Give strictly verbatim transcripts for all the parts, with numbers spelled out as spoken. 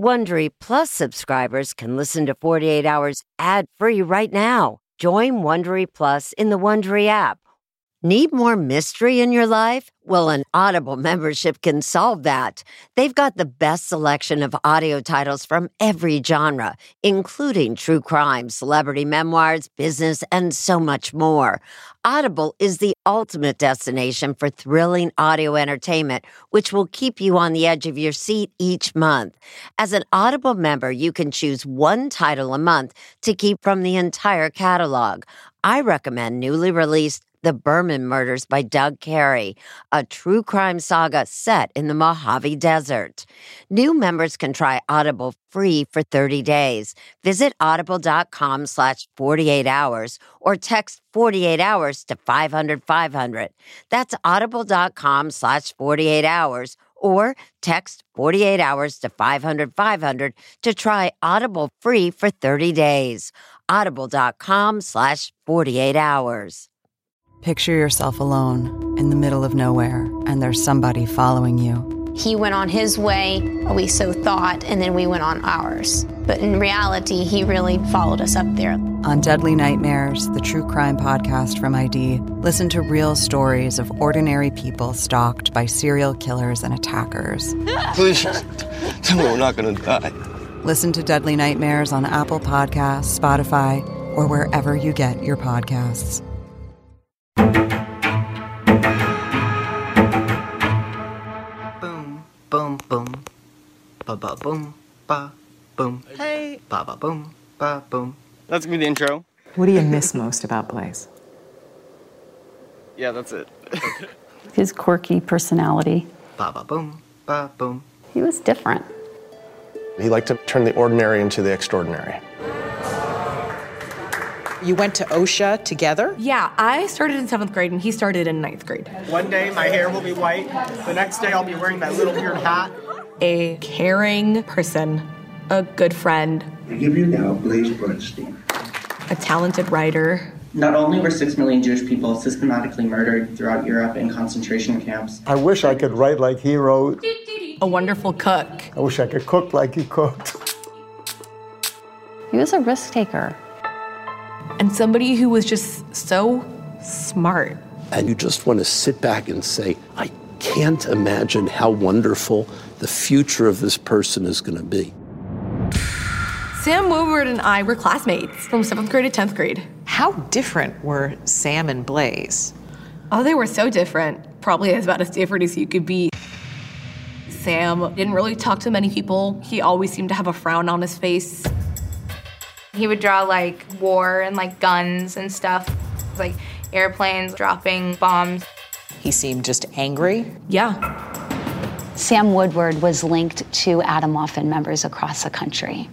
Wondery Plus subscribers can listen to forty-eight hours ad-free right now. Join Wondery Plus in the Wondery app. Need more mystery in your life? Well, an Audible membership can solve that. They've got the best selection of audio titles from every genre, including true crime, celebrity memoirs, business, and so much more. Audible is the ultimate destination for thrilling audio entertainment, which will keep you on the edge of your seat each month. As an Audible member, you can choose one title a month to keep from the entire catalog. I recommend newly released The Berman Murders by Doug Carey, a true crime saga set in the Mojave Desert. New members can try Audible free for thirty days. Visit audible.com slash 48 hours or text forty-eight hours to five hundred five hundred. That's audible.com slash 48 hours or text forty-eight hours to five hundred five hundred to try Audible free for thirty days. Audible.com slash 48 hours. Picture yourself alone in the middle of nowhere, and there's somebody following you. He went on his way, we so thought, and then we went on ours. But in reality, he really followed us up there. On Deadly Nightmares, the true crime podcast from I D, listen to real stories of ordinary people stalked by serial killers and attackers. Please, tell me we're not going to die. Listen to Deadly Nightmares on Apple Podcasts, Spotify, or wherever you get your podcasts. Boom, boom, boom, ba ba boom, ba boom. Hey, ba ba boom, ba boom. That's gonna be the intro. What do you miss most about Blaze? Yeah, that's it. His quirky personality. Ba ba boom, ba boom. He was different. He liked to turn the ordinary into the extraordinary. You went to OSHA together? Yeah, I started in seventh grade and he started in ninth grade. One day my hair will be white. The next day I'll be wearing that little weird hat. A caring person, a good friend. I give you now Blaze Bernstein. A talented writer. Not only were six million Jewish people systematically murdered throughout Europe in concentration camps. I wish I could write like he wrote. A wonderful cook. I wish I could cook like he cooked. He was a risk taker. And somebody who was just so smart. And you just want to sit back and say, I can't imagine how wonderful the future of this person is going to be. Sam Woodward and I were classmates from seventh grade to tenth grade. How different were Sam and Blaze? Oh, they were so different. Probably about as different as you could be. Sam didn't really talk to many people. He always seemed to have a frown on his face. He would draw like war and like guns and stuff, like airplanes dropping bombs. He seemed just angry? Yeah. Sam Woodward was linked to Atomwaffen members across the country.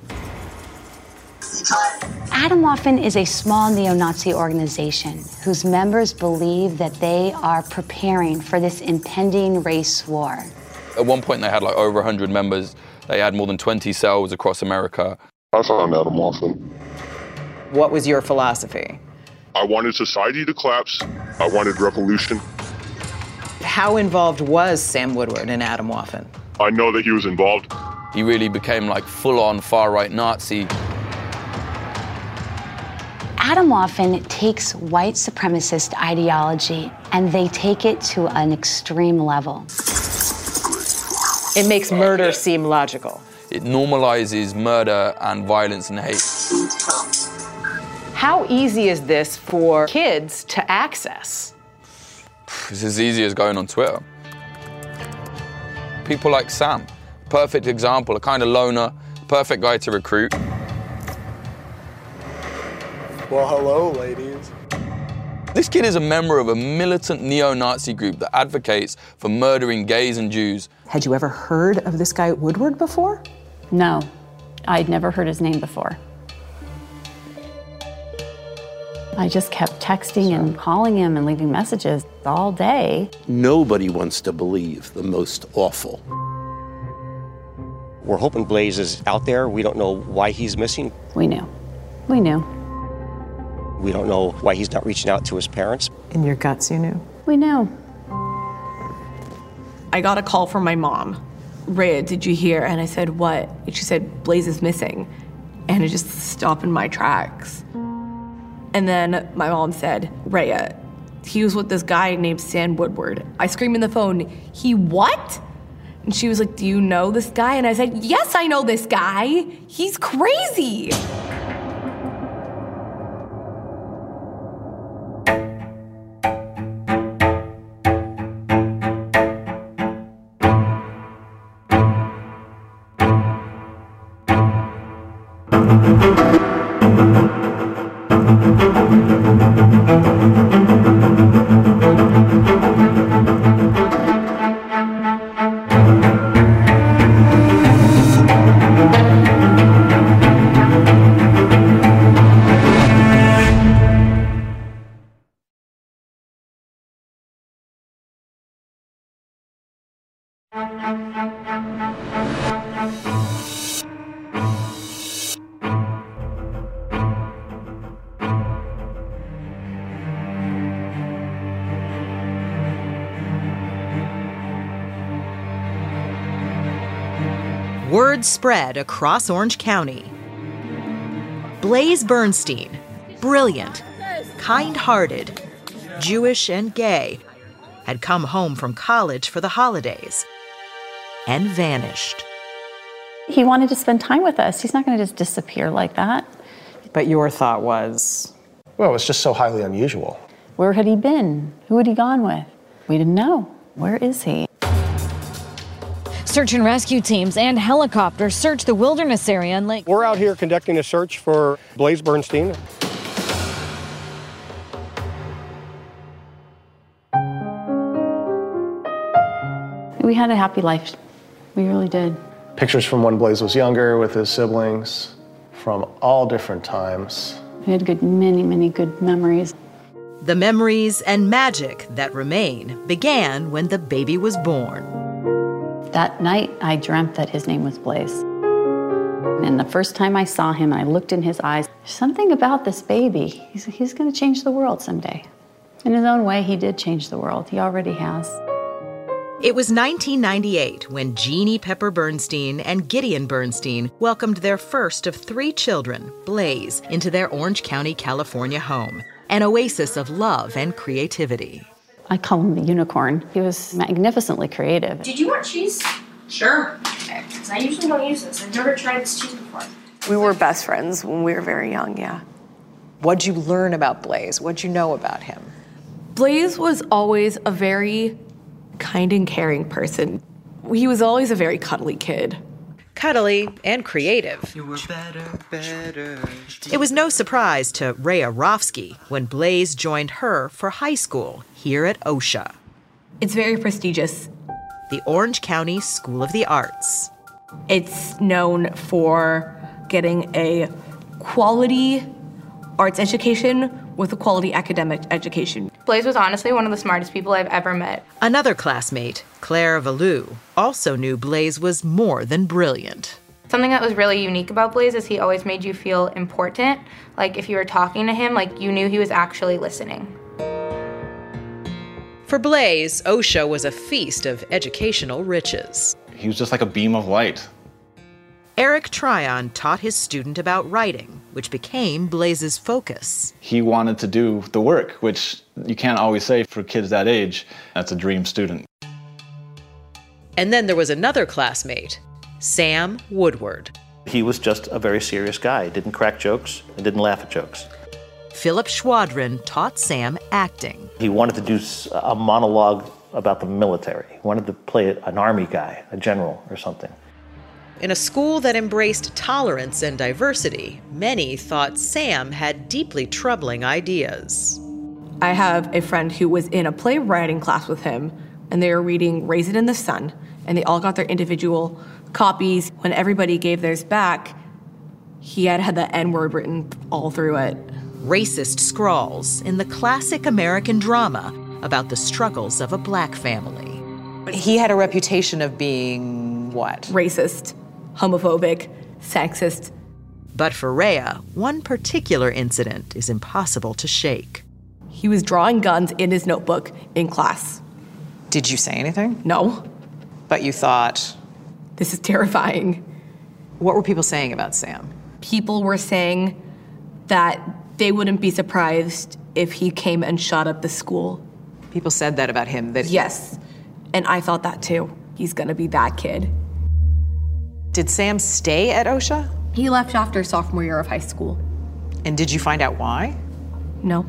Atomwaffen is a small neo-Nazi organization whose members believe that they are preparing for this impending race war. At one point they had like over one hundred members. They had more than twenty cells across America. I found Atomwaffen. What was your philosophy? I wanted society to collapse. I wanted revolution. How involved was Sam Woodward in Atomwaffen? I know that he was involved. He really became like full-on far-right Nazi. Atomwaffen takes white supremacist ideology and they take it to an extreme level. It makes murder seem logical. It normalizes murder and violence and hate. How easy is this for kids to access? It's as easy as going on Twitter. People like Sam, perfect example, a kind of loner, perfect guy to recruit. Well, hello, ladies. This kid is a member of a militant neo-Nazi group that advocates for murdering gays and Jews. Had you ever heard of this guy Woodward before? No, I'd never heard his name before. I just kept texting and calling him and leaving messages all day. Nobody wants to believe the most awful. We're hoping Blaze is out there. We don't know why he's missing. We knew. We knew. We don't know why he's not reaching out to his parents. In your guts, you knew? We knew. I got a call from my mom. Rhea, did you hear? And I said, what? And she said, Blaze is missing. And it just stopped in my tracks. And then my mom said, Rhea, he was with this guy named Sam Woodward. I screamed in the phone, he what? And she was like, do you know this guy? And I said, yes, I know this guy. He's crazy. Word spread across Orange County. Blaze Bernstein, brilliant, kind-hearted, Jewish and gay, had come home from college for the holidays and vanished. He wanted to spend time with us. He's not going to just disappear like that. But your thought was? Well, it was just so highly unusual. Where had he been? Who had he gone with? We didn't know. Where is he? Search and rescue teams and helicopters search the wilderness area and Lake. We're out here conducting a search for Blaze Bernstein. We had a happy life. We really did. Pictures from when Blaze was younger with his siblings from all different times. We had good, many, many good memories. The memories and magic that remain began when the baby was born. That night, I dreamt that his name was Blaze. And the first time I saw him, I looked in his eyes, there's something about this baby. He's, he's going to change the world someday. In his own way, he did change the world. He already has. It was nineteen ninety-eight when Jeannie Pepper Bernstein and Gideon Bernstein welcomed their first of three children, Blaze, into their Orange County, California home, an oasis of love and creativity. I call him the unicorn. He was magnificently creative. Did you want cheese? Sure. Okay, because I usually don't use this. I've never tried this cheese before. We were best friends when we were very young, yeah. What'd you learn about Blaze? What'd you know about him? Blaze was always a very kind and caring person. He was always a very cuddly kid. Cuddly and creative. You were better, better. It was no surprise to Rhea Rofsky when Blaze joined her for high school here at OSHA. It's very prestigious. The Orange County School of the Arts. It's known for getting a quality arts education with a quality academic education. Blaze was honestly one of the smartest people I've ever met. Another classmate, Claire Valou, also knew Blaze was more than brilliant. Something that was really unique about Blaze is he always made you feel important. Like if you were talking to him, like you knew he was actually listening. For Blaze, OSHA was a feast of educational riches. He was just like a beam of light. Eric Tryon taught his student about writing, which became Blaze's focus. He wanted to do the work, which you can't always say for kids that age. That's a dream student. And then there was another classmate, Sam Woodward. He was just a very serious guy. He didn't crack jokes and didn't laugh at jokes. Philip Schwadron taught Sam acting. He wanted to do a monologue about the military. He wanted to play an army guy, a general or something. In a school that embraced tolerance and diversity, many thought Sam had deeply troubling ideas. I have a friend who was in a playwriting class with him, and they were reading Raisin in the Sun, and they all got their individual copies. When everybody gave theirs back, he had had the N-word written all through it. Racist scrawls in the classic American drama about the struggles of a black family. He had a reputation of being what? Racist, homophobic, sexist. But for Rhea, one particular incident is impossible to shake. He was drawing guns in his notebook in class. Did you say anything? No. But you thought? this is terrifying. What were people saying about Sam? People were saying that they wouldn't be surprised if he came and shot up the school. People said that about him? That Yes, and I thought that too. He's gonna be that kid. Did Sam stay at OSHA? He left after sophomore year of high school. And did you find out why? No.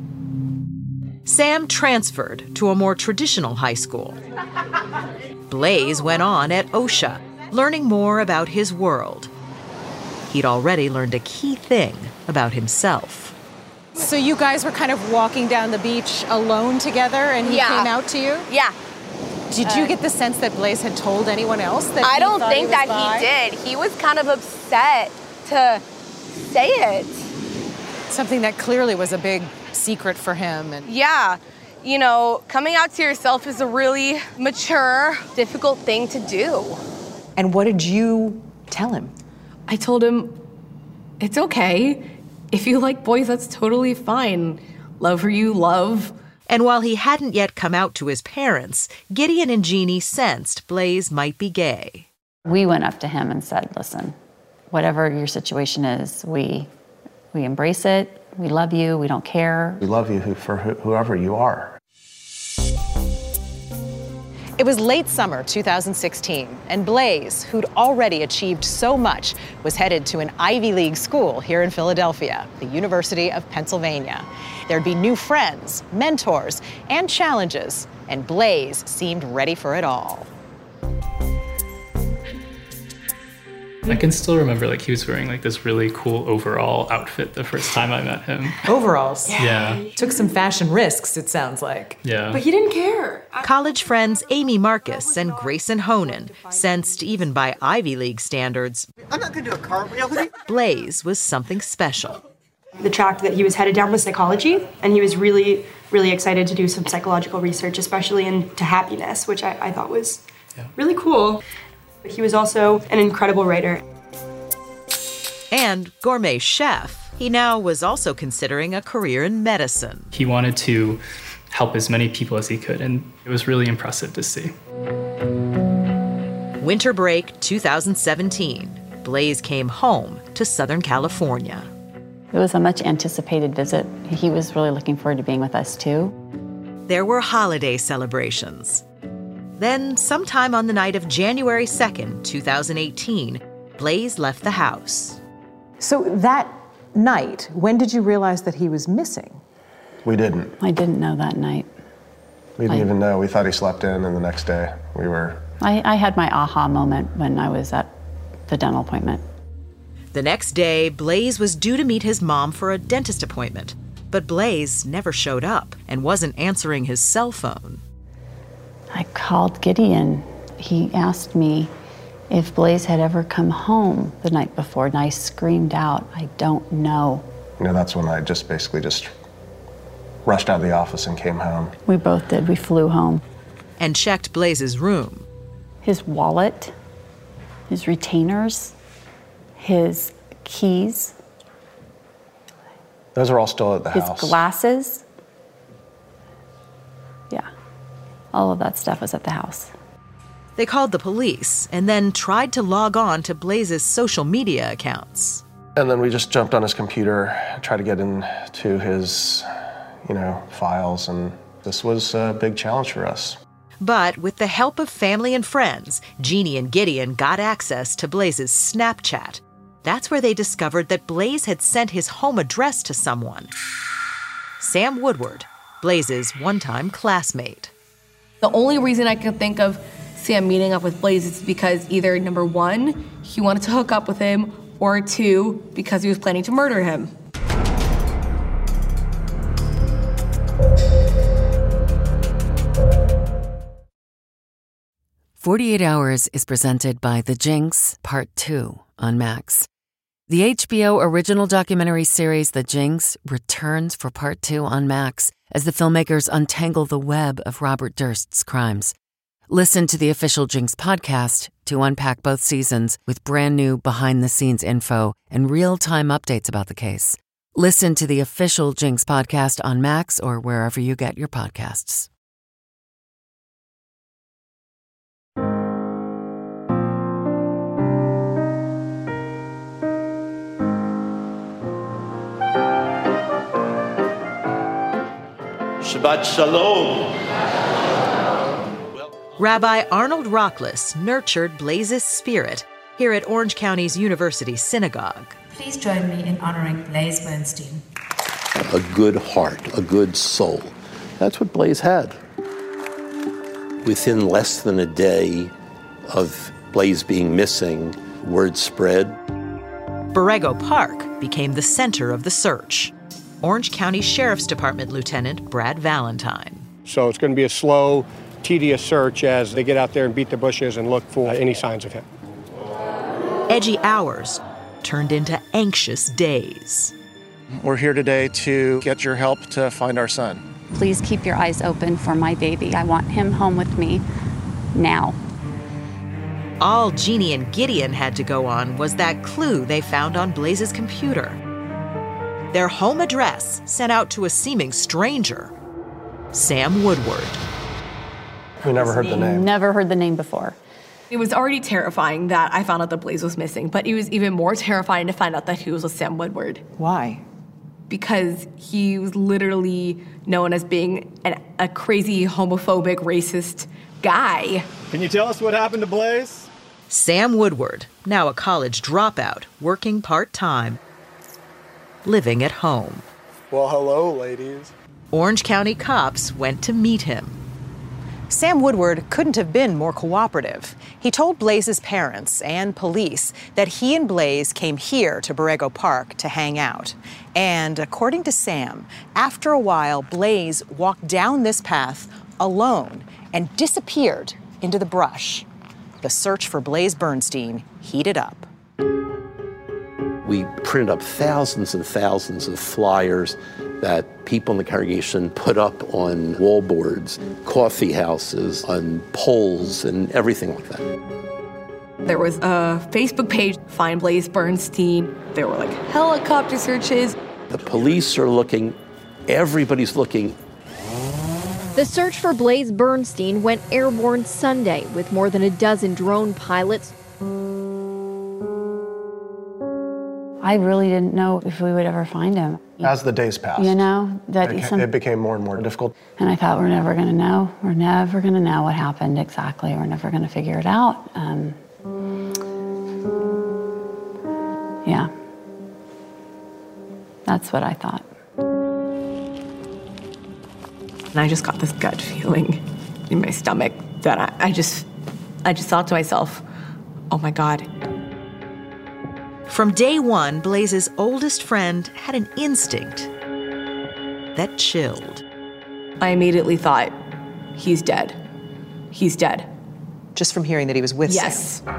Sam transferred to a more traditional high school. Blaze went on at OSHA, learning more about his world. He'd already learned a key thing about himself. So you guys were kind of walking down the beach alone together and he Yeah. came out to you? Yeah. Did you Uh, get the sense that Blaze had told anyone else that I he don't thought think he was that bi? he did. He was kind of upset to say it. Something that clearly was a big secret for him. And Yeah. You know, coming out to yourself is a really mature, difficult thing to do. And what did you tell him? I told him, it's okay. If you like boys, that's totally fine. Love who you love. And while he hadn't yet come out to his parents, Gideon and Jeannie sensed Blaze might be gay. We went up to him and said, listen, whatever your situation is, we we embrace it. We love you. We don't care. We love you who, for who, whoever you are. it was late summer two thousand sixteen, and Blaze, who'd already achieved so much, was headed to an Ivy League school here in Philadelphia, the University of Pennsylvania. There'd be new friends, mentors, and challenges, and Blaze seemed ready for it all. I can still remember, like, he was wearing like this really cool overall outfit the first time I met him. Overalls? Yeah. Took some fashion risks, it sounds like. Yeah. But he didn't care. College friends Amy Marcus and Grayson Honan sensed, even by Ivy League standards, I'm not gonna do a cartwheel with you. Blaze was something special. The track that he was headed down was psychology, and he was really, really excited to do some psychological research, especially into happiness, which I, I thought was yeah. really cool. But he was also an incredible writer. And gourmet chef, he now was also considering a career in medicine. He wanted to help as many people as he could, and it was really impressive to see. Winter break two thousand seventeen, Blaze came home to Southern California. It was a much anticipated visit. He was really looking forward to being with us too. There were holiday celebrations. Then, sometime on the night of January second, two thousand eighteen, Blaze left the house. So that night, when did you realize that he was missing? We didn't. I didn't know that night. We didn't I- even know. We thought he slept in, and the next day we were. I, I had my aha moment when I was at the dental appointment. The next day, Blaze was due to meet his mom for a dentist appointment, but Blaze never showed up and wasn't answering his cell phone. I called Gideon. He asked me if Blaze had ever come home the night before, and I screamed out, I don't know. You know, that's when I just basically just rushed out of the office and came home. We both did. We flew home. And checked Blaze's room. His wallet, his retainers, his keys, Those are all still at the his house. glasses. Yeah, all of that stuff was at the house. They called the police and then tried to log on to Blaze's social media accounts. And then we just jumped on his computer, tried to get into his, you know, files, and this was a big challenge for us. But with the help of family and friends, Jeannie and Gideon got access to Blaze's Snapchat. That's where they discovered that Blaze had sent his home address to someone. Sam Woodward, Blaze's one-time classmate. The only reason I could think of Sam meeting up with Blaze is because either, number one, he wanted to hook up with him, or two, because he was planning to murder him. forty-eight hours is presented by The Jinx, Part two on Max. The H B O original documentary series The Jinx returns for Part two on Max as the filmmakers untangle the web of Robert Durst's crimes. Listen to the official Jinx podcast to unpack both seasons with brand new behind-the-scenes info and real-time updates about the case. Listen to the official Jinx podcast on Max or wherever you get your podcasts. Shabbat Shalom. Rabbi Arnold Rockless nurtured Blaze's spirit here at Orange County's University Synagogue. Please join me in honoring Blaze Bernstein. A good heart, a good soul. That's what Blaze had. Within less than a day of Blaze being missing, word spread. Borrego Park became the center of the search. Orange County Sheriff's Department Lieutenant Brad Valentine. So it's going to be a slow, tedious search as they get out there and beat the bushes and look for any signs of him. Edgy hours turned into anxious days. We're here today to get your help to find our son. Please keep your eyes open for my baby. I want him home with me now. All Jeannie and Gideon had to go on was that clue they found on Blaze's computer. Their home address sent out to a seeming stranger, Sam Woodward. We never heard the name. Never heard the name before. It was already terrifying that I found out that Blaze was missing, but it was even more terrifying to find out that he was with Sam Woodward. Why? Because he was literally known as being an, a crazy, homophobic, racist guy. Can you tell us what happened to Blaze? Sam Woodward, now a college dropout, working part-time, living at home. Well, hello, ladies. Orange County cops went to meet him. Sam Woodward couldn't have been more cooperative. He told Blaze's parents and police that he and Blaze came here to Borrego Park to hang out. And according to Sam, after a while, Blaze walked down this path alone and disappeared into the brush. The search for Blaze Bernstein heated up. We printed up thousands and thousands of flyers that people in the congregation put up on wallboards, coffee houses, on poles, and everything like that. There was a Facebook page, Find Blaze Bernstein. There were like helicopter searches. The police are looking, everybody's looking. The search for Blaze Bernstein went airborne Sunday with more than a dozen drone pilots. I really didn't know if we would ever find him. As the days passed, You know, that it, some, it became more and more difficult. and I thought we're never going to know. We're never going to know what happened exactly. We're never going to figure it out. Um, yeah, that's what I thought. And I just got this gut feeling in my stomach that I, I just, I just thought to myself, oh my God. From day one, Blaze's oldest friend had an instinct that chilled. I immediately thought, he's dead. He's dead. Just from hearing that he was with yes. Sam.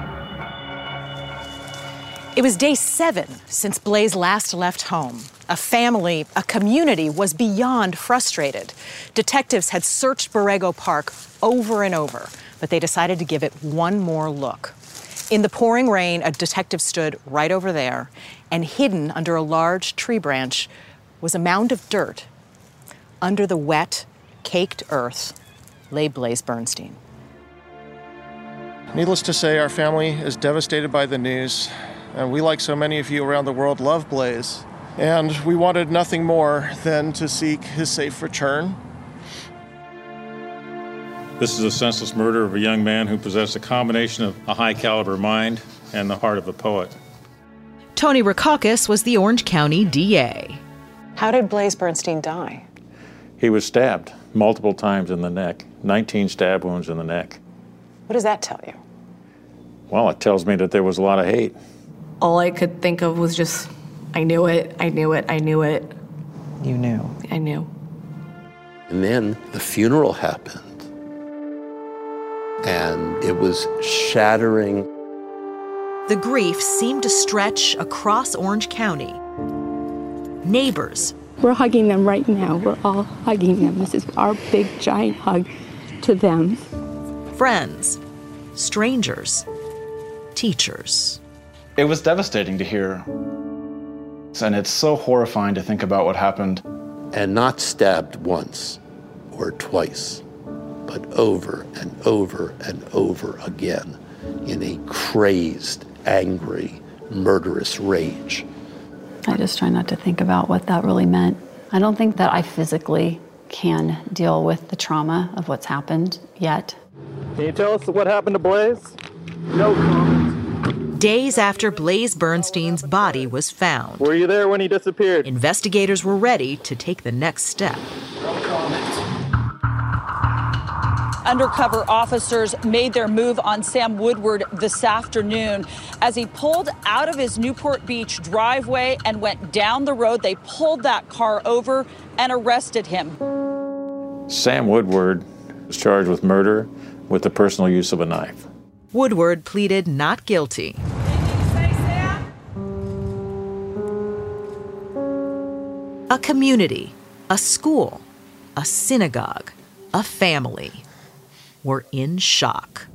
It was day seven since Blaze last left home. A family, a community was beyond frustrated. Detectives had searched Borrego Park over and over, but they decided to give it one more look. In the pouring rain, a detective stood right over there, and hidden under a large tree branch was a mound of dirt. Under the wet, caked earth lay Blaze Bernstein. Needless to say, our family is devastated by the news, and we, like so many of you around the world, love Blaze. And we wanted nothing more than to seek his safe return. This is a senseless murder of a young man who possessed a combination of a high-caliber mind and the heart of a poet. Tony Rackauckus was the Orange County D A. How did Blaze Bernstein die? He was stabbed multiple times in the neck, nineteen stab wounds in the neck. What does that tell you? Well, it tells me that there was a lot of hate. All I could think of was just, I knew it, I knew it, I knew it. You knew? I knew. And then the funeral happened. And it was shattering. The grief seemed to stretch across Orange County. Neighbors. We're hugging them right now. We're all hugging them. This is our big, giant hug to them. Friends. Strangers. Teachers. It was devastating to hear. And it's so horrifying to think about what happened. And not stabbed once or twice, but over and over and over again in a crazed, angry, murderous rage. I just try not to think about what that really meant. I don't think that I physically can deal with the trauma of what's happened yet. Can you tell us what happened to Blaze? No comment. Days after Blaze Bernstein's body was found, were you there when he disappeared? Investigators were ready to take the next step. No comment. Undercover officers made their move on Sam Woodward this afternoon. As he pulled out of his Newport Beach driveway and went down the road, they pulled that car over and arrested him. Sam Woodward was charged with murder with the personal use of a knife. Woodward pleaded not guilty. A community, a school, a synagogue, a family were in shock.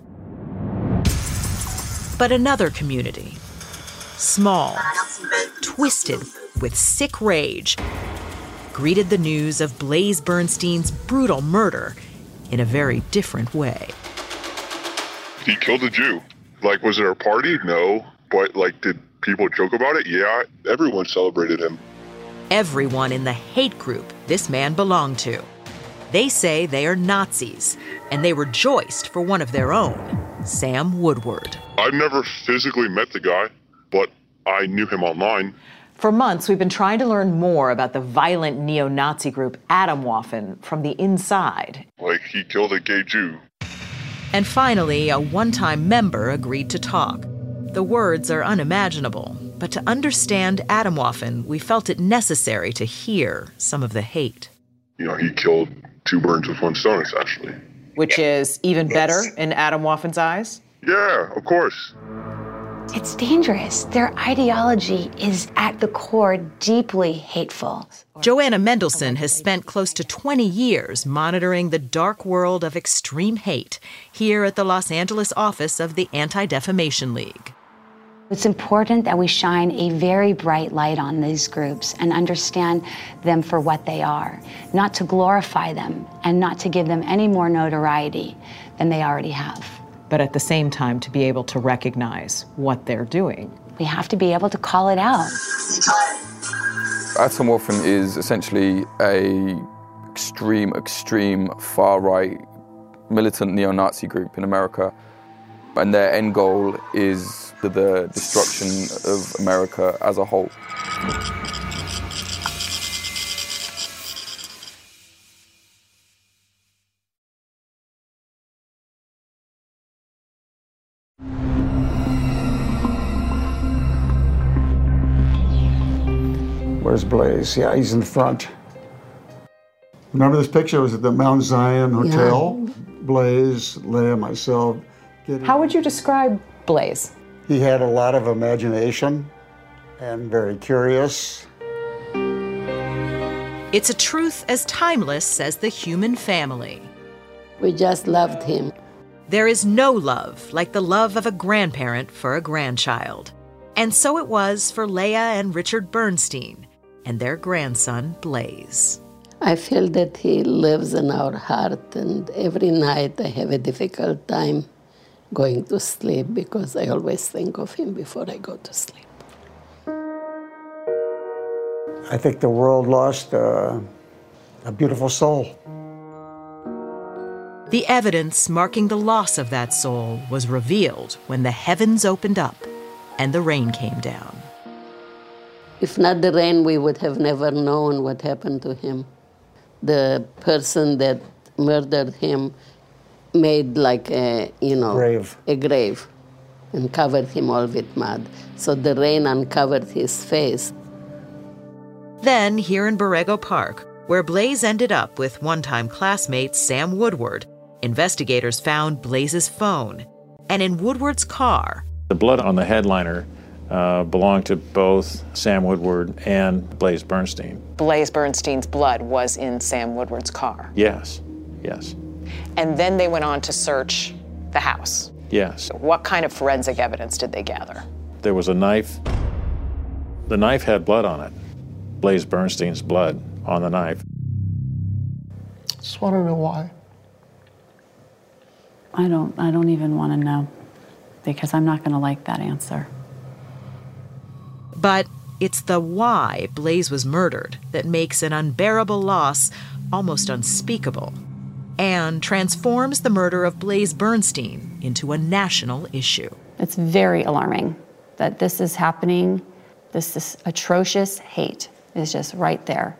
But another community, small, twisted with sick rage, greeted the news of Blaze Bernstein's brutal murder in a very different way. He killed a Jew. Like, was there a party? No. But, like, did people joke about it? Yeah, everyone celebrated him. Everyone in the hate group this man belonged to. They say they are Nazis, and they rejoiced for one of their own, Sam Woodward. I've never physically met the guy, but I knew him online. For months, we've been trying to learn more about the violent neo-Nazi group Atomwaffen from the inside. Like, he killed a gay Jew. And finally, a one-time member agreed to talk. The words are unimaginable, but to understand Atomwaffen, we felt it necessary to hear some of the hate. You know, he killed two birds with one stone, essentially. Which is even better in Atomwaffen's eyes? Yeah, of course. It's dangerous. Their ideology is at the core deeply hateful. Joanna Mendelson has spent close to twenty years monitoring the dark world of extreme hate here at the Los Angeles office of the Anti-Defamation League. It's important that we shine a very bright light on these groups and understand them for what they are, not to glorify them and not to give them any more notoriety than they already have. But at the same time, to be able to recognize what they're doing. We have to be able to call it out. Atomwaffen is essentially a extreme, extreme, far-right, militant neo-Nazi group in America. And their end goal is the destruction of America as a whole. Where's Blaze? Yeah, he's in the front. Remember this picture? It was at the Mount Zion Hotel. Yeah. Blaze, Leah, myself. How would you describe Blaze? He had a lot of imagination and very curious. It's a truth as timeless as the human family. We just loved him. There is no love like the love of a grandparent for a grandchild. And so it was for Leah and Richard Bernstein and their grandson, Blaze. I feel that he lives in our heart, and every night I have a difficult time going to sleep because I always think of him before I go to sleep. I think the world lost uh, a beautiful soul. The evidence marking the loss of that soul was revealed when the heavens opened up and the rain came down. If not the rain, we would have never known what happened to him. The person that murdered him made like a, you know, grave. a grave and covered him all with mud. So the rain uncovered his face. Then, here in Borrego Park, where Blaze ended up with one-time classmate Sam Woodward, investigators found Blaze's phone. And in Woodward's car, the blood on the headliner uh, belonged to both Sam Woodward and Blaze Bernstein. Blaze Bernstein's blood was in Sam Woodward's car? Yes, yes. And then they went on to search the house? Yes. What kind of forensic evidence did they gather? There was a knife. The knife had blood on it. Blaze Bernstein's blood on the knife. Just want to know why. I don't, I don't even want to know, because I'm not going to like that answer. But it's the why Blaze was murdered that makes an unbearable loss almost unspeakable, and transforms the murder of Blaze Bernstein into a national issue. It's very alarming that this is happening. This, this atrocious hate is just right there.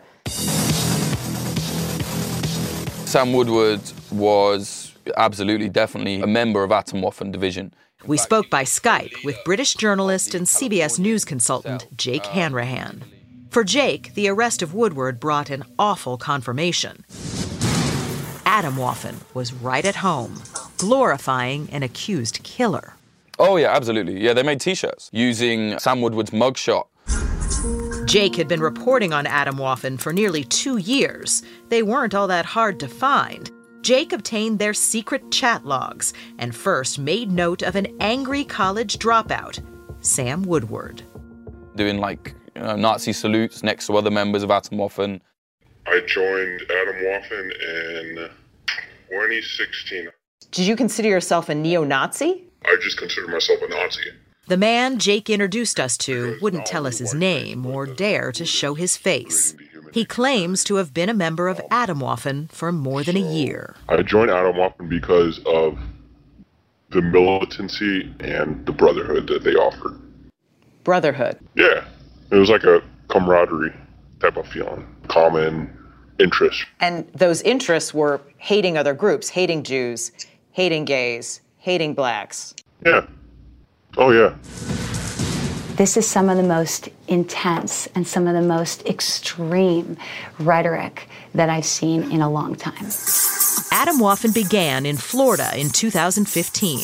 Sam Woodward was absolutely, definitely a member of Atomwaffen Division. We spoke by Skype with British journalist and C B S News consultant Jake Hanrahan. For Jake, the arrest of Woodward brought an awful confirmation. Atomwaffen was right at home, glorifying an accused killer. Oh, yeah, absolutely. Yeah, they made T-shirts using Sam Woodward's mugshot. Jake had been reporting on Atomwaffen for nearly two years. They weren't all that hard to find. Jake obtained their secret chat logs and first made note of an angry college dropout, Sam Woodward. Doing, like, you know, Nazi salutes next to other members of Atomwaffen. I joined Atomwaffen in twenty sixteen. Did you consider yourself a neo-Nazi? I just consider myself a Nazi. The man Jake introduced us to wouldn't tell us his name or dare to show his face. He claims to have been a member of Atomwaffen for more than a year. I joined Atomwaffen because of the militancy and the brotherhood that they offered. Brotherhood? Yeah. It was like a camaraderie type of feeling, common interests. And those interests were hating other groups, hating Jews, hating gays, hating blacks. Yeah. Oh, yeah. This is some of the most intense and some of the most extreme rhetoric that I've seen in a long time. Atomwaffen began in Florida in two thousand fifteen.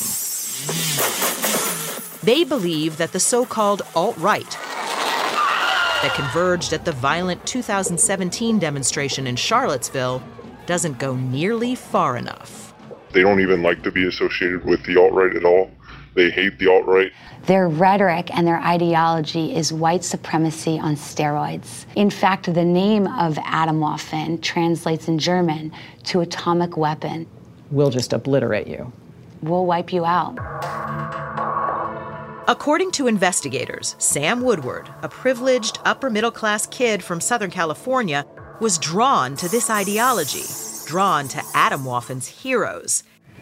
They believe that the so-called alt-right that converged at the violent two thousand seventeen demonstration in Charlottesville doesn't go nearly far enough. They don't even like to be associated with the alt-right at all. They hate the alt-right. Their rhetoric and their ideology is white supremacy on steroids. In fact, the name of Atomwaffen translates in German to atomic weapon. We'll just obliterate you. We'll wipe you out. According to investigators, Sam Woodward, a privileged upper-middle-class kid from Southern California, was drawn to this ideology, drawn to Atomwaffen's heroes.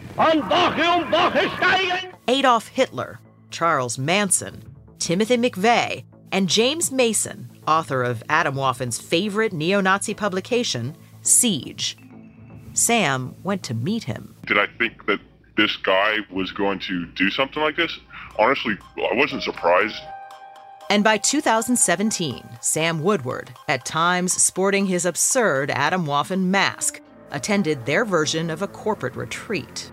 Adolf Hitler, Charles Manson, Timothy McVeigh, and James Mason, author of Atomwaffen's favorite neo-Nazi publication, Siege. Sam went to meet him. Did I think that this guy was going to do something like this? Honestly, I wasn't surprised. And by two thousand seventeen, Sam Woodward, at times sporting his absurd Atomwaffen mask, attended their version of a corporate retreat.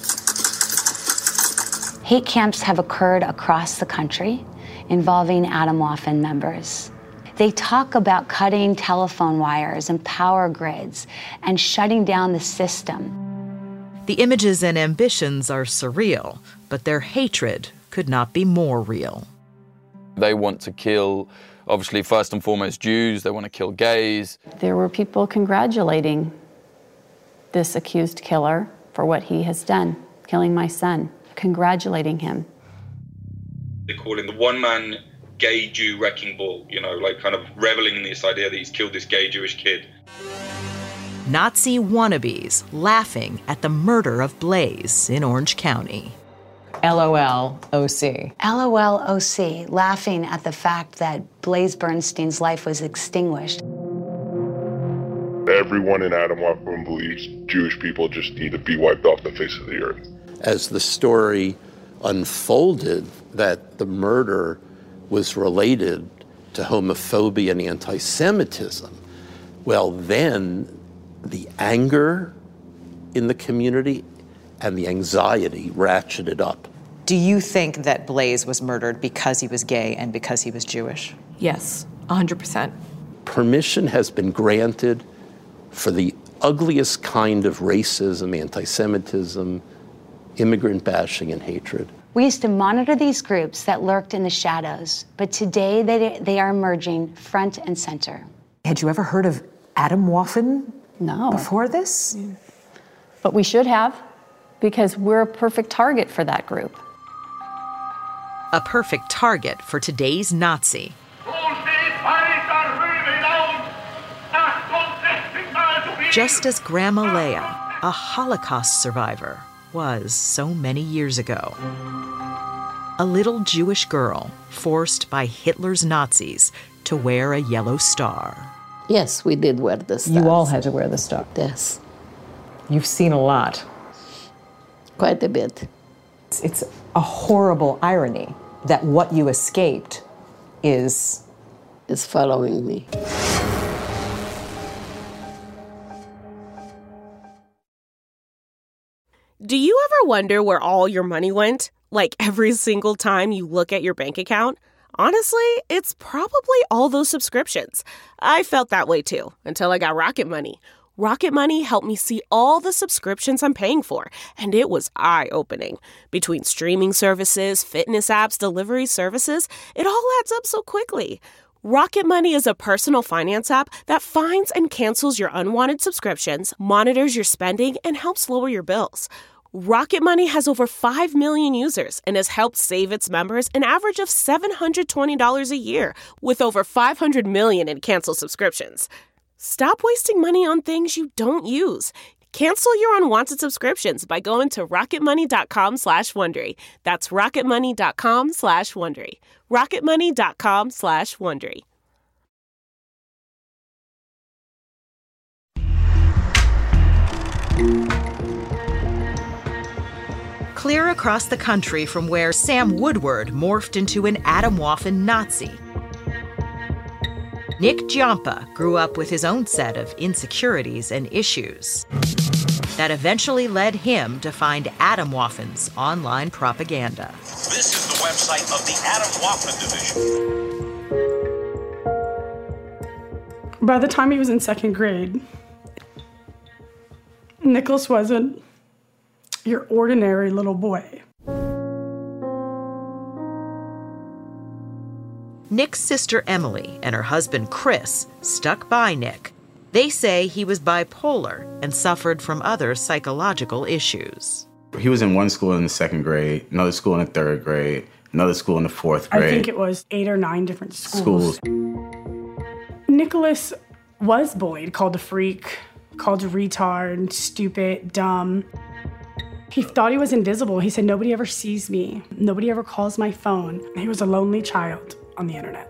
Hate camps have occurred across the country involving Atomwaffen members. They talk about cutting telephone wires and power grids and shutting down the system. The images and ambitions are surreal, but their hatred could not be more real. They want to kill, obviously, first and foremost, Jews. They want to kill gays. There were people congratulating this accused killer for what he has done, killing my son, congratulating him. They call him the one-man gay Jew wrecking ball, you know, like kind of reveling in this idea that he's killed this gay Jewish kid. Nazi wannabes laughing at the murder of Blaze in Orange County. LOL O C. LOL O C, laughing at the fact that Blaze Bernstein's life was extinguished. Everyone in Atomwaffen believes Jewish people just need to be wiped off the face of the earth. As the story unfolded that the murder was related to homophobia and anti-Semitism, well, then the anger in the community and the anxiety ratcheted up. Do you think that Blaze was murdered because he was gay and because he was Jewish? Yes, one hundred percent. Permission has been granted for the ugliest kind of racism, anti-Semitism, immigrant bashing, and hatred. We used to monitor these groups that lurked in the shadows, but today they, they are emerging front and center. Had you ever heard of Atomwaffen No. before this? But we should have, because we're a perfect target for that group. A perfect target for today's Nazi. just as Grandma Leah, a Holocaust survivor, was so many years ago. A little Jewish girl forced by Hitler's Nazis to wear a yellow star. Yes, we did wear the stars. You all had to wear the star. Yes. You've seen a lot. Quite a bit. It's, it's a horrible irony that what you escaped is... is following me. Do you ever wonder where all your money went? Like every single time you look at your bank account? Honestly, it's probably all those subscriptions. I felt that way too, until I got Rocket Money. Rocket Money helped me see all the subscriptions I'm paying for, and it was eye-opening. Between streaming services, fitness apps, delivery services, it all adds up so quickly. Rocket Money is a personal finance app that finds and cancels your unwanted subscriptions, monitors your spending, and helps lower your bills. Rocket Money has over five million users and has helped save its members an average of seven hundred twenty dollars a year, with over five hundred million in canceled subscriptions. Stop wasting money on things you don't use. Cancel your unwanted subscriptions by going to rocketmoney.com slash Wondery. That's rocketmoney.com slash Wondery. rocketmoney.com slash Wondery. Clear across the country from where Sam Woodward morphed into an Atomwaffen Nazi, Nick Giampa grew up with his own set of insecurities and issues that eventually led him to find Atomwaffen's online propaganda. This is the website of the Atomwaffen division. By the time he was in second grade, Nicholas wasn't your ordinary little boy. Nick's sister Emily and her husband Chris stuck by Nick. They say he was bipolar and suffered from other psychological issues. He was in one school in the second grade, another school in the third grade, another school in the fourth grade. I think it was eight or nine different schools. schools. Nicholas was bullied, called a freak, called a retard, stupid, dumb. He thought he was invisible. He said, nobody ever sees me. Nobody ever calls my phone. He was a lonely child on the internet.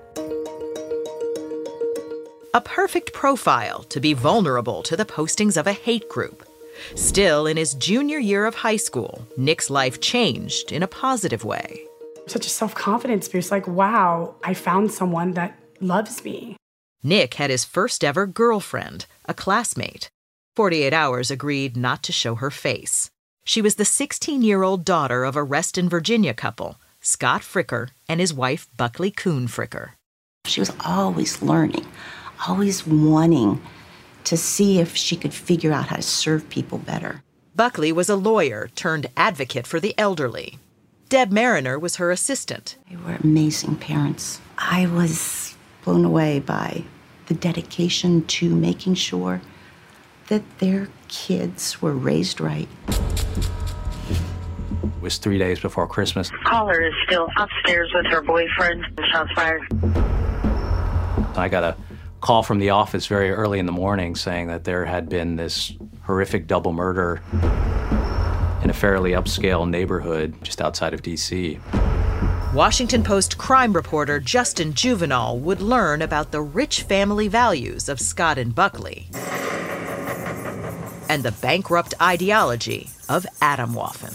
A perfect profile to be vulnerable to the postings of a hate group. Still, in his junior year of high school, Nick's life changed in a positive way. Such a self-confidence boost, like, wow, I found someone that loves me. Nick had his first ever girlfriend, a classmate. forty-eight hours agreed not to show her face. She was the sixteen-year-old daughter of a Reston, Virginia couple, Scott Fricker and his wife, Buckley Kuhn Fricker. She was always learning, always wanting to see if she could figure out how to serve people better. Buckley was a lawyer turned advocate for the elderly. Deb Mariner was her assistant. They were amazing parents. I was blown away by the dedication to making sure that their kids were raised right. It was three days before Christmas. Caller is still upstairs with her boyfriend. Shots fired. I got a call from the office very early in the morning saying that there had been this horrific double murder in a fairly upscale neighborhood just outside of D C Washington Post crime reporter Justin Juvenal would learn about the rich family values of Scott and Buckley and the bankrupt ideology of Atomwaffen.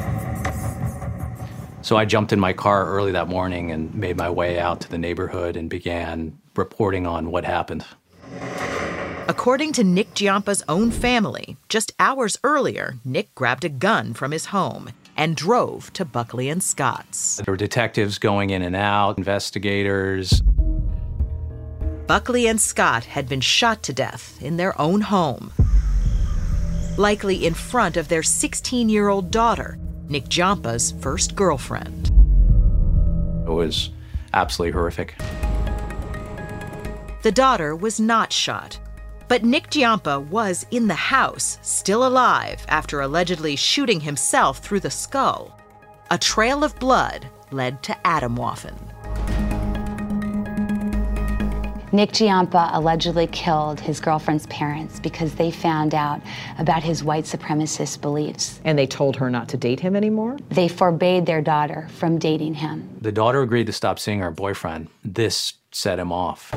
So I jumped in my car early that morning and made my way out to the neighborhood and began reporting on what happened. According to Nick Giampa's own family, just hours earlier, Nick grabbed a gun from his home and drove to Buckley and Scott's. There were detectives going in and out, investigators. Buckley and Scott had been shot to death in their own home, likely in front of their sixteen-year-old daughter, Nick Giampa's first girlfriend. It was absolutely horrific. The daughter was not shot, but Nick Giampa was in the house, still alive, after allegedly shooting himself through the skull. A trail of blood led to Atomwaffen. Nick Giampa allegedly killed his girlfriend's parents because they found out about his white supremacist beliefs. And they told her not to date him anymore? They forbade their daughter from dating him. The daughter agreed to stop seeing her boyfriend. This set him off.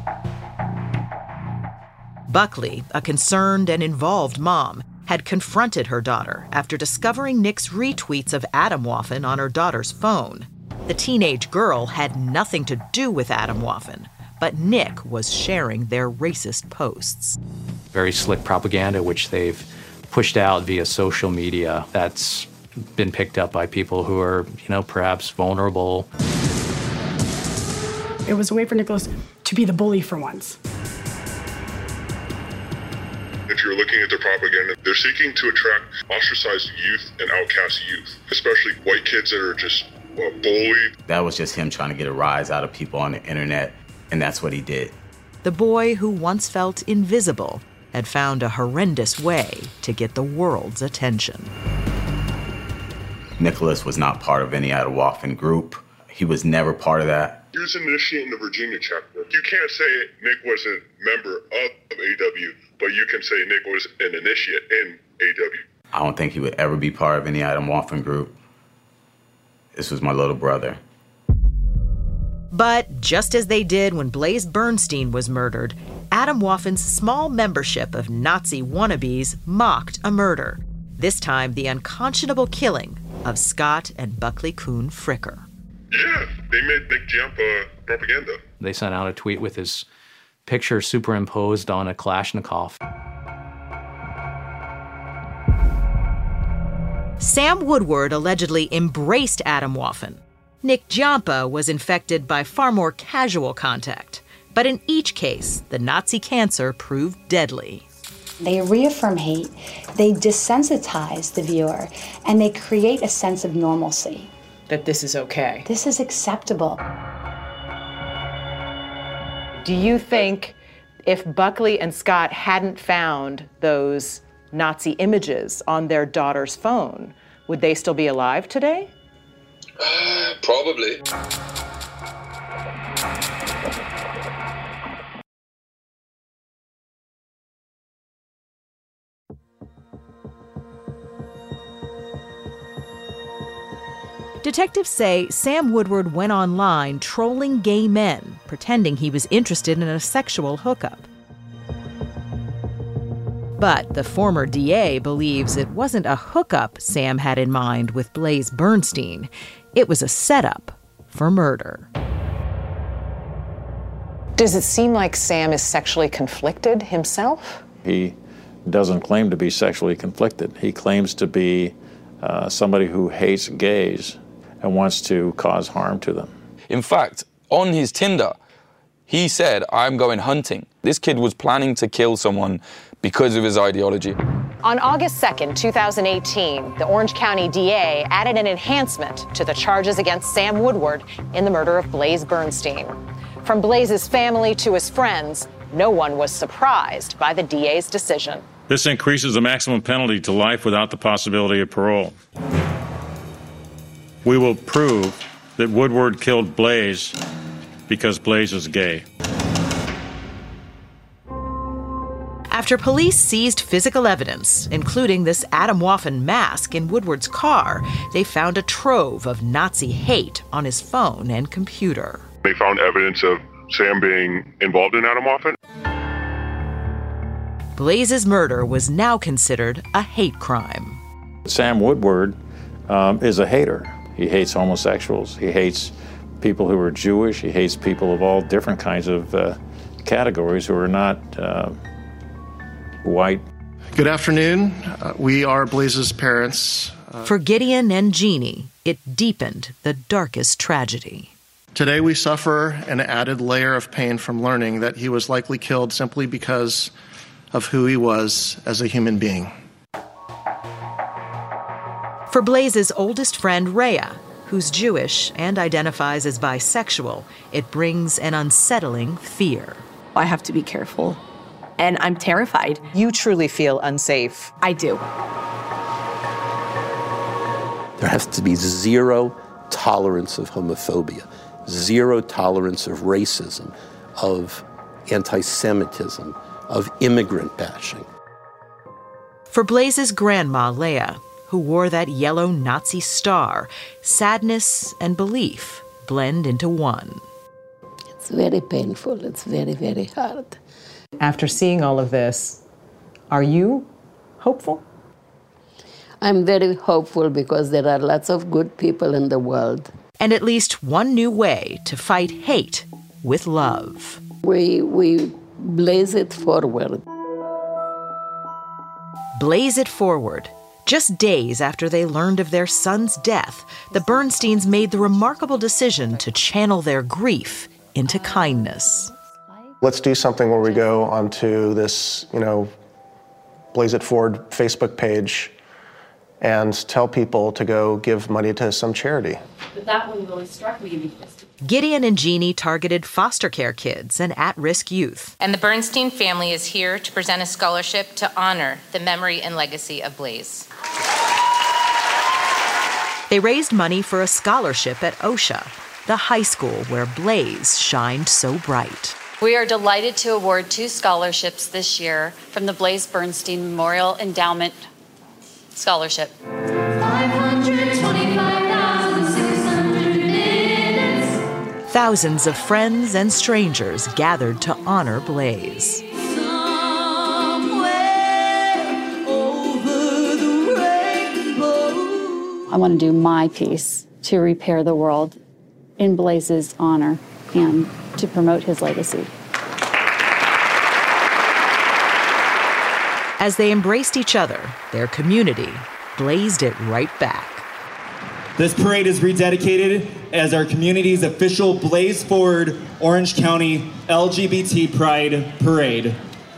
Buckley, a concerned and involved mom, had confronted her daughter after discovering Nick's retweets of Atomwaffen on her daughter's phone. The teenage girl had nothing to do with Atomwaffen, but Nick was sharing their racist posts. Very slick propaganda, which they've pushed out via social media. That's been picked up by people who are, you know, perhaps vulnerable. It was a way for Nicholas to be the bully for once. If you're looking at the propaganda, they're seeking to attract ostracized youth and outcast youth, especially white kids that are just uh, bullied. That was just him trying to get a rise out of people on the internet, and that's what he did. The boy who once felt invisible had found a horrendous way to get the world's attention. Nicholas was not part of any Atomwaffen group. He was never part of that. He was an initiate in the Virginia chapter. You can't say Nick was a member of A W, but you can say Nick was an initiate in A W. I don't think he would ever be part of any Atomwaffen group. This was my little brother. But just as they did when Blaze Bernstein was murdered, Atomwaffen's small membership of Nazi wannabes mocked a murder. This time, the unconscionable killing of Scott and Buckley Kuhn Fricker. Yeah, they made Nick Giampa propaganda. They sent out a tweet with his picture superimposed on a Kalashnikov. Sam Woodward allegedly embraced Atomwaffen. Nick Giampa was infected by far more casual contact. But in each case, the Nazi cancer proved deadly. They reaffirm hate, they desensitize the viewer, and they create a sense of normalcy. That this is okay. This is acceptable. Do you think if Buckley and Scott hadn't found those Nazi images on their daughter's phone, would they still be alive today? Uh, probably. Detectives say Sam Woodward went online trolling gay men, pretending he was interested in a sexual hookup. But the former D A believes it wasn't a hookup Sam had in mind with Blaze Bernstein. It was a setup for murder. Does it seem like Sam is sexually conflicted himself? He doesn't claim to be sexually conflicted. He claims to be uh, somebody who hates gays and wants to cause harm to them. In fact, on his Tinder, he said, "I'm going hunting." This kid was planning to kill someone because of his ideology. On August second, two thousand eighteen, the Orange County D A added an enhancement to the charges against Sam Woodward in the murder of Blaze Bernstein. From Blaze's family to his friends, no one was surprised by the D A's decision. This increases the maximum penalty to life without the possibility of parole. We will prove that Woodward killed Blaze because Blaze is gay. After police seized physical evidence, including this Atomwaffen mask in Woodward's car, they found a trove of Nazi hate on his phone and computer. They found evidence of Sam being involved in Atomwaffen. Blaze's murder was now considered a hate crime. Sam Woodward um, is a hater. He hates homosexuals. He hates people who are Jewish. He hates people of all different kinds of uh, categories who are not uh, white. Good afternoon. Uh, we are Blaze's parents. Uh, For Gideon and Jeannie, it deepened the darkest tragedy. Today we suffer an added layer of pain from learning that he was likely killed simply because of who he was as a human being. For Blaze's oldest friend, Rhea, who's Jewish and identifies as bisexual, it brings an unsettling fear. I have to be careful, and I'm terrified. You truly feel unsafe. I do. There has to be zero tolerance of homophobia, zero tolerance of racism, of anti-Semitism, of immigrant bashing. For Blaze's grandma, Leah, who wore that yellow Nazi star, sadness and belief blend into one. It's very painful. It's very, very hard. After seeing all of this, are you hopeful? I'm very hopeful because there are lots of good people in the world. And at least one new way to fight hate with love. We, we blaze it forward. Blaze It Forward. Just days after they learned of their son's death, the Bernsteins made the remarkable decision to channel their grief into kindness. Let's do something where we go onto this, you know, Blaze It Forward Facebook page and tell people to go give money to some charity. But that one really struck me because Gideon and Jeannie targeted foster care kids and at-risk youth. And the Bernstein family is here to present a scholarship to honor the memory and legacy of Blaze. They raised money for a scholarship at OSHA, the high school where Blaze shined so bright. We are delighted to award two scholarships this year from the Blaze Bernstein Memorial Endowment Scholarship. Thousands of friends and strangers gathered to honor Blaze. I want to do my piece to repair the world in Blaze's honor and to promote his legacy. As they embraced each other, their community blazed it right back. This parade is rededicated as our community's official Blaze Forward Orange County L G B T Pride Parade.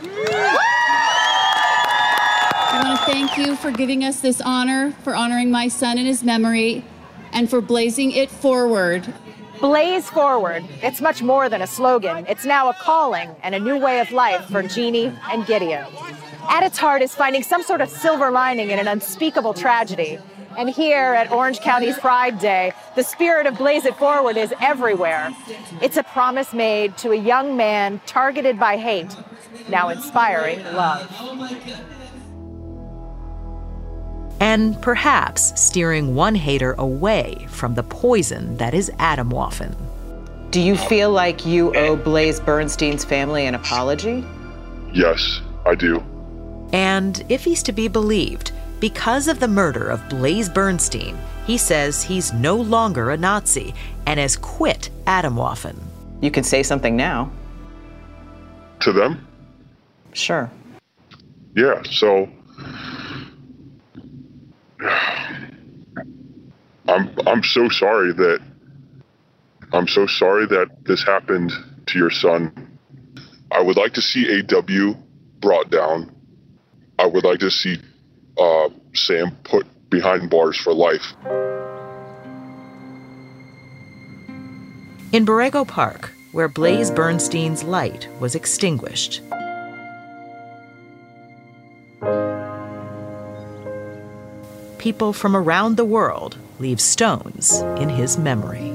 I want to thank you for giving us this honor, for honoring my son in his memory, and for blazing it forward. Blaze Forward. It's much more than a slogan. It's now a calling and a new way of life for Jeannie and Gideon. At its heart is finding some sort of silver lining in an unspeakable tragedy. And here at Orange County's Pride Day, the spirit of Blaze It Forward is everywhere. It's a promise made to a young man targeted by hate, now inspiring love. And perhaps steering one hater away from the poison that is Atomwaffen. Do you feel like you owe Blaze Bernstein's family an apology? Yes, I do. And if he's to be believed, because of the murder of Blaze Bernstein, he says he's no longer a Nazi and has quit Atomwaffen. You can say something now. To them? Sure. Yeah, so I'm I'm so sorry that I'm so sorry that this happened to your son. I would like to see A W brought down. I would like to see uh, Sam put behind bars for life. In Borrego Park, where Blaze Bernstein's light was extinguished, people from around the world leave stones in his memory.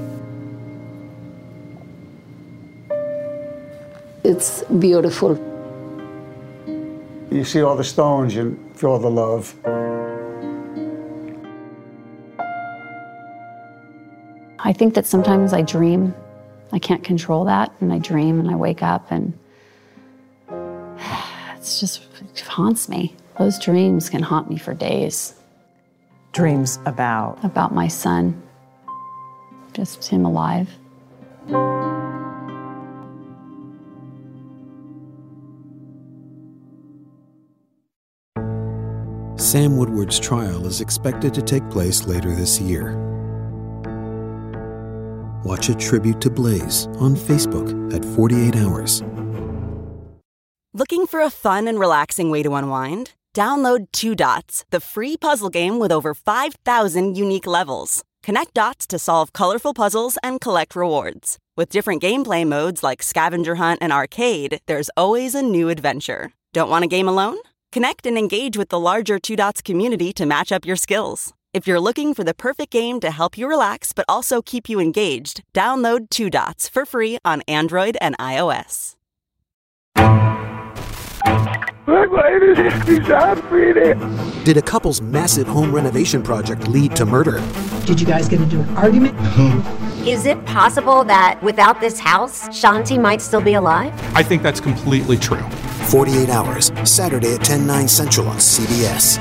It's beautiful. You see all the stones, you feel all the love. I think that sometimes I dream. I can't control that, and I dream and I wake up and it's just, it haunts me. Those dreams can haunt me for days. Dreams about? About my son. Just him alive. Sam Woodward's trial is expected to take place later this year. Watch a tribute to Blaze on Facebook at forty-eight hours. Looking for a fun and relaxing way to unwind? Download Two Dots, the free puzzle game with over five thousand unique levels. Connect dots to solve colorful puzzles and collect rewards. With different gameplay modes like scavenger hunt and arcade, there's always a new adventure. Don't want a game alone? Connect and engage with the larger Two Dots community to match up your skills. If you're looking for the perfect game to help you relax but also keep you engaged, download Two Dots for free on Android and iOS. Did a couple's massive home renovation project lead to murder? Did you guys get into an argument? Is it possible that without this house, Shanti might still be alive? I think that's completely true. forty-eight hours, Saturday at ten, nine Central on C B S.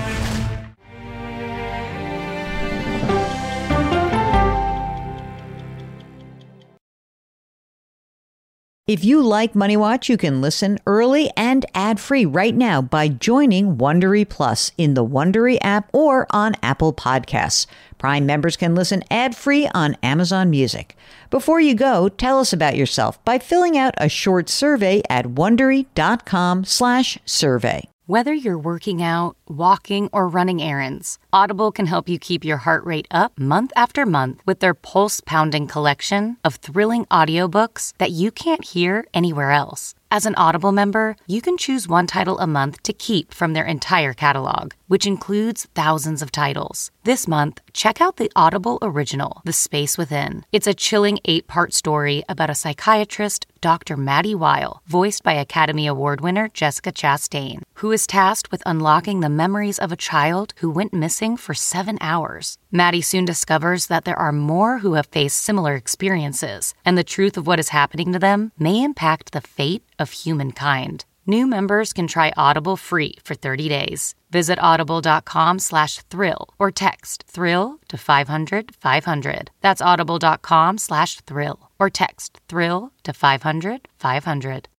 If you like Money Watch, you can listen early and ad-free right now by joining Wondery Plus in the Wondery app or on Apple Podcasts. Prime members can listen ad-free on Amazon Music. Before you go, tell us about yourself by filling out a short survey at Wondery.com slash survey. Whether you're working out, walking, or running errands, Audible can help you keep your heart rate up month after month with their pulse-pounding collection of thrilling audiobooks that you can't hear anywhere else. As an Audible member, you can choose one title a month to keep from their entire catalog, which includes thousands of titles. This month, check out the Audible original, The Space Within. It's a chilling eight-part story about a psychiatrist, Doctor Maddie Weil, voiced by Academy Award winner Jessica Chastain, who is tasked with unlocking the memories of a child who went missing for seven hours. Maddie soon discovers that there are more who have faced similar experiences, and the truth of what is happening to them may impact the fate of humankind. New members can try Audible free for thirty days. Visit audible.com slash thrill or text thrill to five hundred five hundred. That's audible.com slash thrill or text thrill to five hundred five hundred.